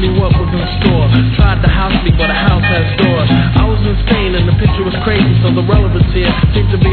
me what was in store. Tried to house me, but a house has doors. I was insane and the picture was crazy, so the relevance here seemed to be